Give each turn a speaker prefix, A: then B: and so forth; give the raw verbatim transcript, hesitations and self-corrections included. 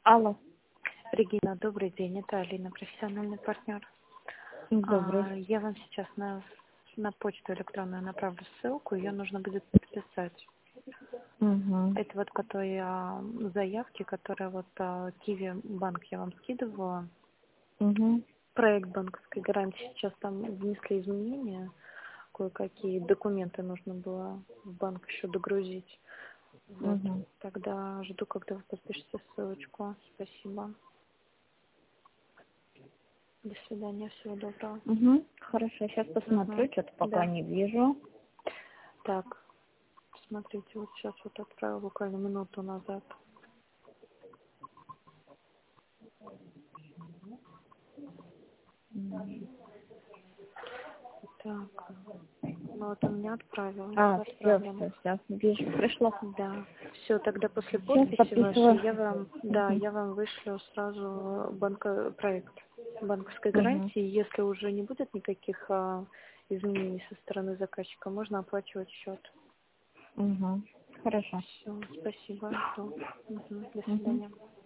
A: Алло,
B: Регина, добрый день. Это Алина, профессиональный партнер.
A: добрый.
B: А, Я вам сейчас на, на почту электронную направлю ссылку, ее нужно будет подписать.
A: Угу.
B: Это вот которые а, заявки, которые вот а, Киви банк я вам скидывала.
A: Угу.
B: Проект банковской гарантии. Сейчас там внесли изменения, кое-какие документы нужно было в банк еще догрузить. Вот.
A: Угу.
B: Тогда жду, когда вы подпишете ссылочку. Спасибо. До свидания, всего доброго.
A: Угу. Хорошо, сейчас посмотрю,
B: Угу.
A: что-то пока
B: Да.
A: не вижу.
B: Так, смотрите, вот сейчас вот отправила буквально минуту назад.
A: М.
B: Так, ну вот у меня отправила,
A: А, все,
B: отправлено.
A: все, все, вижу, пришло.
B: Да, все, тогда после
A: Сейчас
B: подписи вашей
A: подписываю.
B: я вам, да,
A: Угу.
B: я вам вышлю сразу банка, проект банковской
A: Угу.
B: гарантии. Если уже не будет никаких а, изменений со стороны заказчика, можно оплачивать счет.
A: Угу. Хорошо.
B: Все, спасибо. Жду. Мгм, до
A: Угу.
B: свидания.